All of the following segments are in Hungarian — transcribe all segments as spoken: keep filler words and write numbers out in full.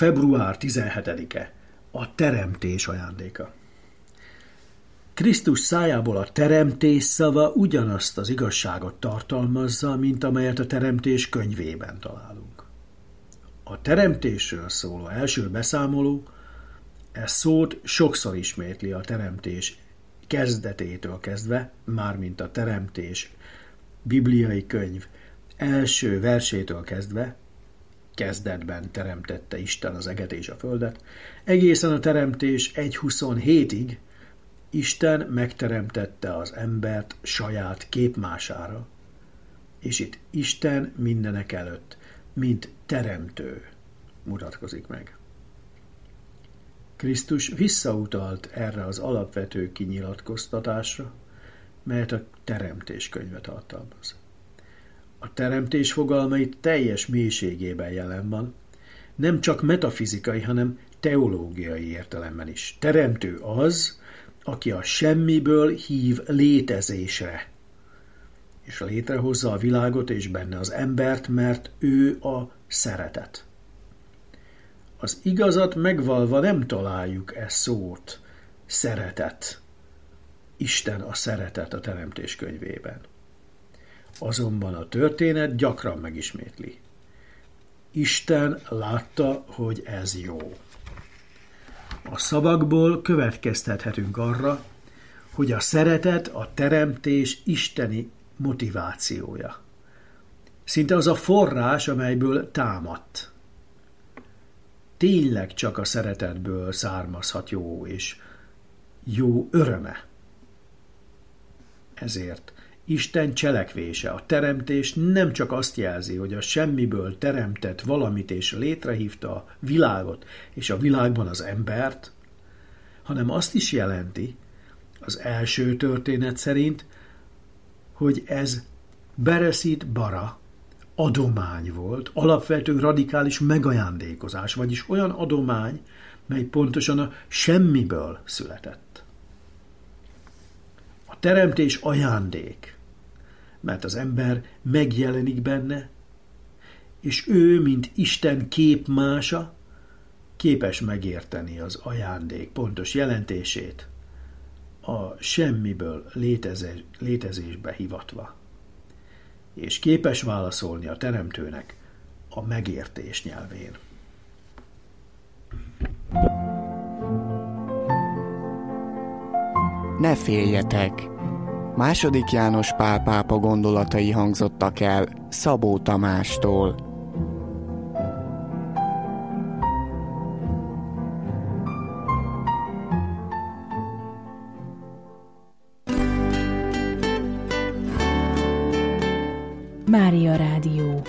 február tizenhetedike, a teremtés ajándéka. Krisztus szájából a teremtés szava ugyanazt az igazságot tartalmazza, mint amelyet a teremtés könyvében találunk. A teremtésről szóló első beszámoló e szót sokszor ismétli a teremtés kezdetétől kezdve, mármint a teremtés bibliai könyv első versétől kezdve, kezdetben teremtette Isten az eget és a földet, egészen a teremtés egy huszonhétig Isten megteremtette az embert saját képmására, és itt Isten mindenek előtt, mint teremtő mutatkozik meg. Krisztus visszautalt erre az alapvető kinyilatkoztatásra, melyet a teremtés könyve tartalmaz. A teremtés fogalmait teljes mélységében jelen van, nem csak metafizikai, hanem teológiai értelemben is. Teremtő az, aki a semmiből hív létezésre, és létrehozza a világot és benne az embert, mert ő a szeretet. Az igazat megvalva nem találjuk e szót, szeretet. Isten a szeretet a teremtés könyvében. Azonban a történet gyakran megismétli. Isten látta, hogy ez jó. A szavakból következtethetünk arra, hogy a szeretet a teremtés isteni motivációja. Szinte az a forrás, amelyből támadt. Tényleg csak a szeretetből származhat jó és jó öröme. Ezért Isten cselekvése, a teremtés nem csak azt jelzi, hogy a semmiből teremtett valamit és létrehívta a világot és a világban az embert, hanem azt is jelenti, az első történet szerint, hogy ez bereszít bara, adomány volt, alapvető radikális megajándékozás, vagyis olyan adomány, mely pontosan a semmiből született. A teremtés ajándék, mert az ember megjelenik benne, és ő, mint Isten képmása, képes megérteni az ajándék pontos jelentését, a semmiből létezés, létezésbe hivatva, és képes válaszolni a teremtőnek a megértés nyelvén. Ne féljetek! Második János Pál pápa gondolatai hangzottak el Szabó Tamástól. Mária Rádió.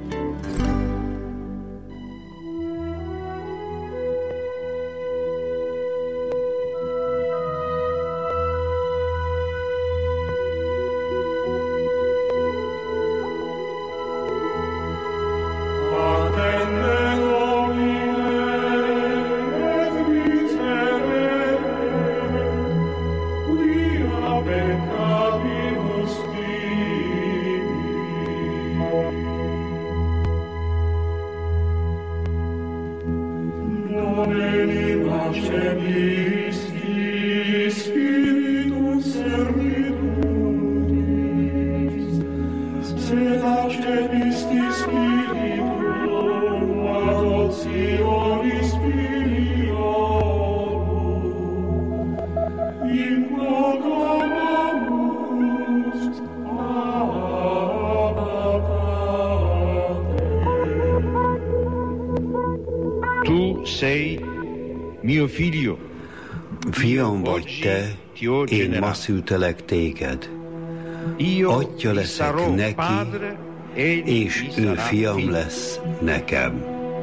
Fiam vagy te, én ma szültelek téged. Atya leszek neki, és ő fiam lesz nekem.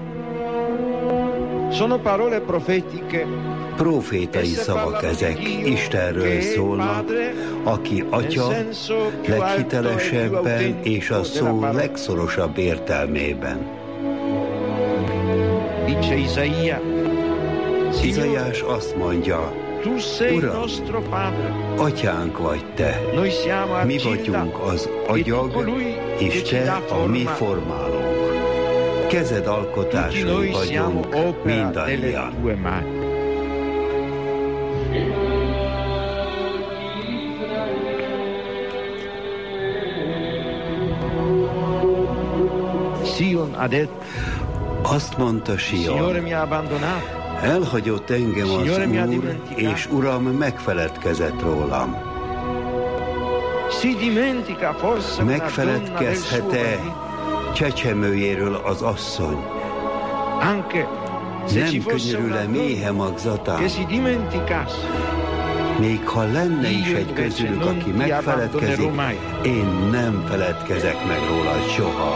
Profétai szavak ezek, Istenről szólnak, aki atya leghitelesebben és a szó legszorosabb értelmében. Izaiás azt mondja, Uram, atyánk vagy te, mi vagyunk az agyag, és te a mi formálónk. kezed alkotásai vagyunk mindannyian. Azt mondta Sion, elhagyott engem az Úr, és Uram megfeledkezett rólam. Megfeledkezhet-e csecsemőjéről az asszony? Nem könyörül-e méhe magzatán? Még ha lenne is egy közülük, aki megfeledkezik, én nem feledkezek meg róla soha.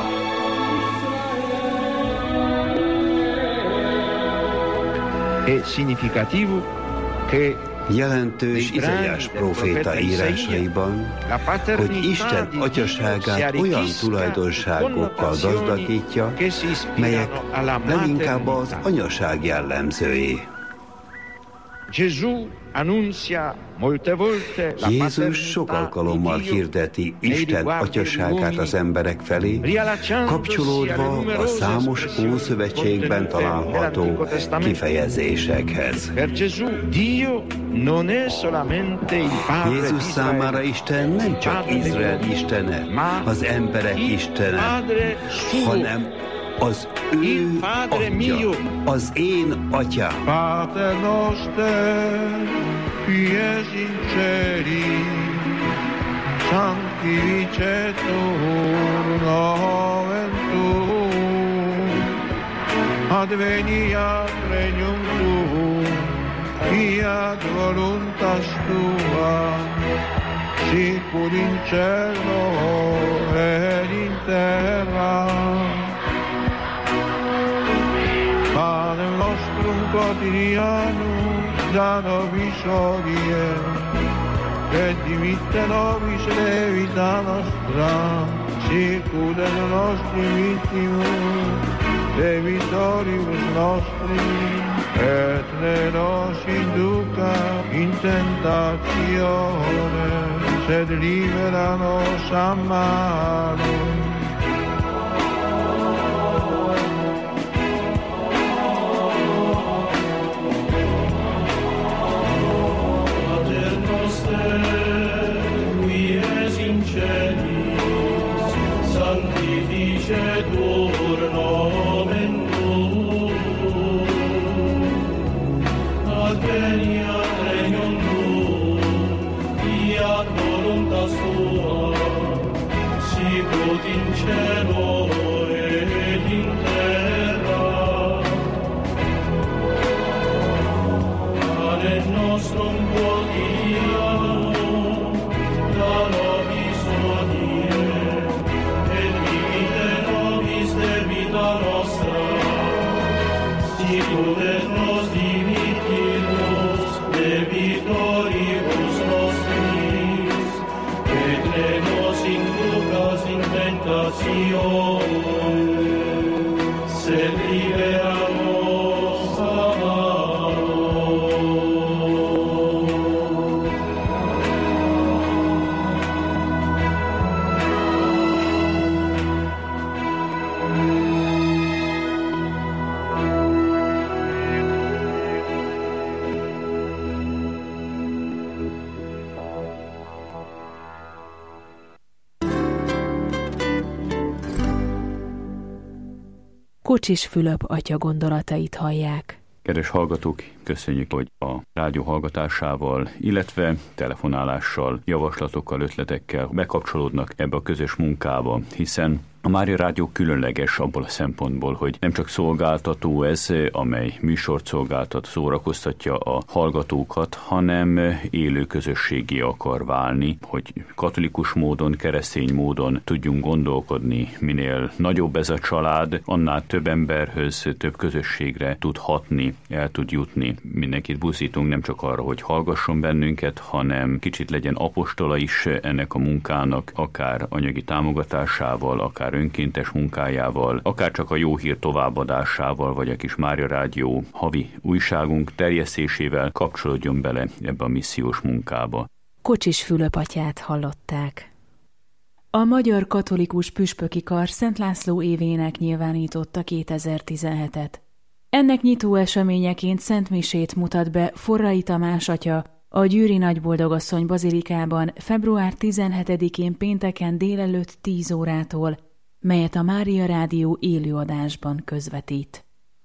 Jelentős Izaiás próféta írásaiban, hogy Isten atyaságát olyan tulajdonságokkal gazdagítja, melyek leginkább az anyaság jellemzői. Jézus sok alkalommal hirdeti Isten atyaságát az emberek felé, kapcsolódva a számos Ószövetségben található kifejezésekhez. Jézus számára Isten nem csak Izrael istene, az emberek istene, hanem az ő atya, az én atyám. Pater noster, qui es in celi, sanctificetur nomen tuum, adveniat regnum tuum, fiat voluntas tua, sicur in cielo et in terra. Panem nostrum quotidianum da nobis hodie, et dimitte nobis levita nostra, sicut et nostri vittimus, debitoribus nostri, et ne nos induca in tentatione, sed libera nos a malo. Sanctificetur nomen tuum, adveniat regnum tuum, fiat voluntas tua, sicut in cielo et in terra. Panem nostrum quotidianum da nobis hodie, sicut et nos dimittimus debitoribus nostris, et ne nos inducas in tentatione, sed libera nos a malo. Kocsis Fülöp atya gondolatait hallják. Kedves hallgatók, köszönjük, hogy a rádió hallgatásával, illetve telefonálással, javaslatokkal, ötletekkel bekapcsolódnak ebbe a közös munkába, hiszen a Mária Rádió különleges abból a szempontból, hogy nem csak szolgáltató ez, amely műsort szolgáltat, szórakoztatja a hallgatókat, hanem élő közösségé akar válni, hogy katolikus módon, keresztény módon tudjunk gondolkodni. Minél nagyobb ez a család, annál több emberhöz, több közösségre tud hatni, el tud jutni. Mindenkit buzdítunk nem csak arra, hogy hallgasson bennünket, hanem kicsit legyen apostola is ennek a munkának, akár anyagi támogatásával, akár önkéntes munkájával, akár csak a jó hír továbbadásával, vagy a kis Mária Rádió havi újságunk terjesztésével kapcsolódjon bele ebbe a missziós munkába. Kocsis Fülöp atyát hallották. A Magyar Katolikus Püspöki Kar Szent László évének nyilvánította kétezer-tizenhetet. Ennek nyitó eseményeként szentmisét mutat be Forrai Tamás atya a Győri Nagyboldogasszony bazilikában február tizenhetedikén pénteken délelőtt tíz órától, melyet a Mária Rádió élőadásban közvetít.